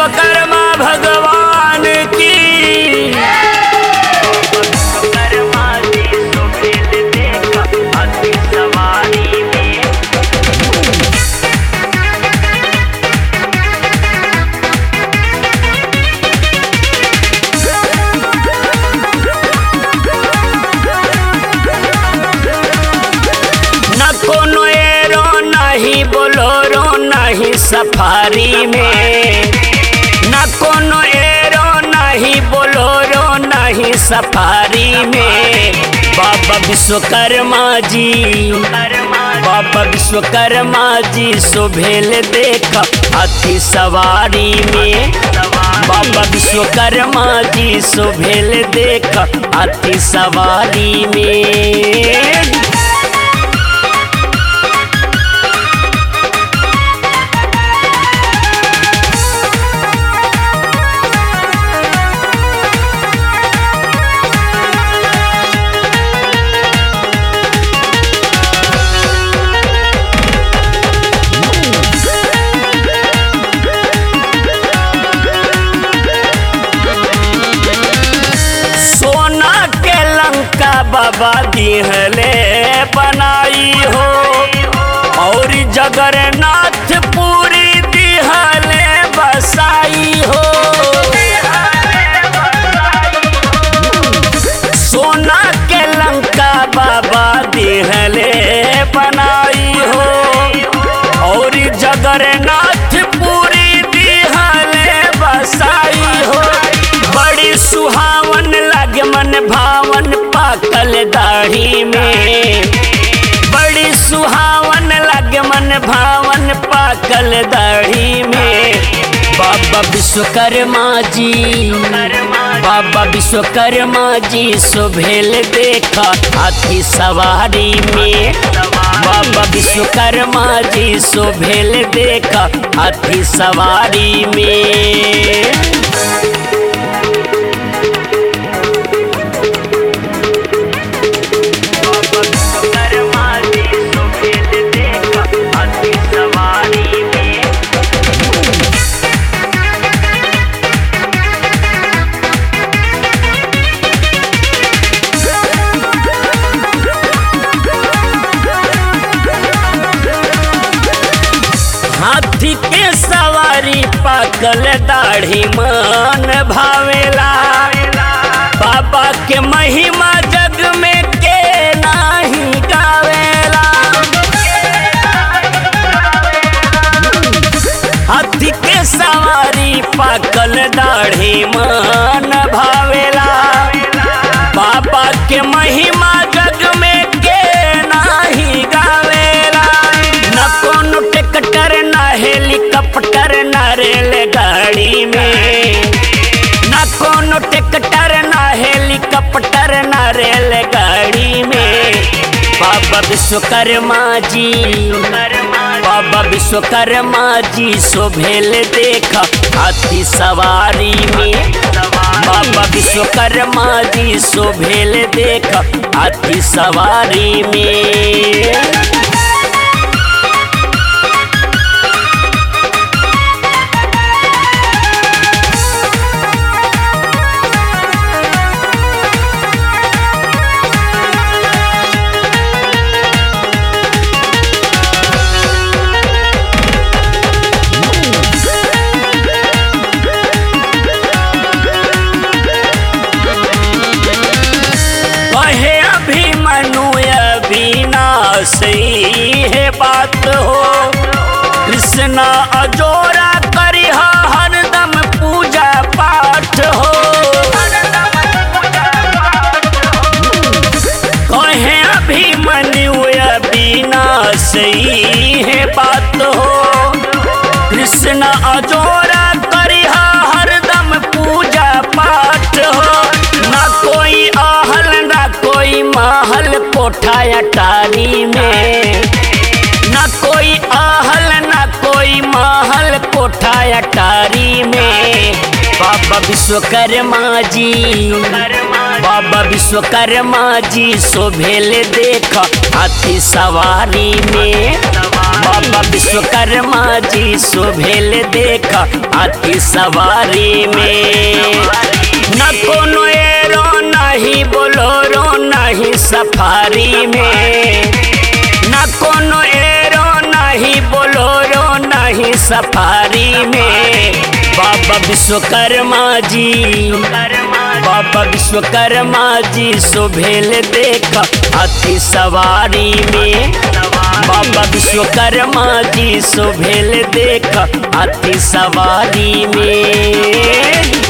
विश्वकर्मा भगवान की। विश्वकर्मा जी सुबेल देखा हाथी सवारी में। न कोनो एरो नहीं बोलोरो नहीं सफारी में। न कोनो एरो नहीं बोलोरो नहीं सफारी में। बाबा विश्वकर्मा जी, बाबा विश्वकर्मा जी सुबेल देखा हाथी सवारी में। बाबा विश्वकर्मा जी सुबेल देखा हाथी सवारी में। बाबा दिहले बनाई हो और जगन्नाथ पूरी दिहले बसाई हो। सोना के लंका बाबा दिहले बनाई हो और जगन्नाथ पूरी दिहले बसाई हो। बड़ी सुहावन लगे मन भावन पाकल दाढ़ी में। बड़ी सुहावन लगे मन भावन पाकल दाढ़ी में। बाबा विश्वकर्मा जी, बाबा विश्वकर्मा जी सुबेल देखा हाथी सवारी में। बाबा विश्वकर्मा जी सुबेल देखा हाथी सवारी में। हाथी के सवारी पाकल दाढ़ी मन भावेला। बाबा के महिमा जग में के नाही गावेला। हाथी के सवारी पाकल दाढ़ी मन भावेला। बाबा के महिमा जग में के नाही गावेला। न कोनो ट्रैक्टर न हेलीकॉप्टर न रेलगाड़ी में। न कोनो ट्रैक्टर न हेलीकॉप्टर न रेलगाड़ी में। बाबा विश्वकर्मा जी, बाबा विश्वकर्मा जी सुबेल देखा हाथी सवारी में। बाबा विश्वकर्मा जी सुबेल देखा हाथी सवारी में। सही है बात हो कृष्णा अजोरा करिहा हरदम पूजा पाठ हो। कहे अभिमन्यु बिना सही है बात हो कृष्णा अजोरा करिहा हरदम पूजा पाठ हो। ना कोई आहल ना कोई महल कोठा अटारी में। न कोई आहल न कोई महल कोठा अटारी में। बाबा विश्वकर्मा जी, बाबा विश्वकर्मा जी सुबेल देखा हाथी सवारी में। बाबा विश्वकर्मा विश्वकर्मा जी शोभेल देखा हाथी सवारी में। न कोनो एरो नहीं बोलोरो नहीं सफारी में, न कोनो एरो नहीं बोलोरो नहीं सफारी में। बाबा विश्वकर्मा जी, बाबा विश्वकर्मा जी शोभेल देखा हाथी सवारी में। बाबा विश्वकर्मा जी शोभेल देखा हाथी सवारी में।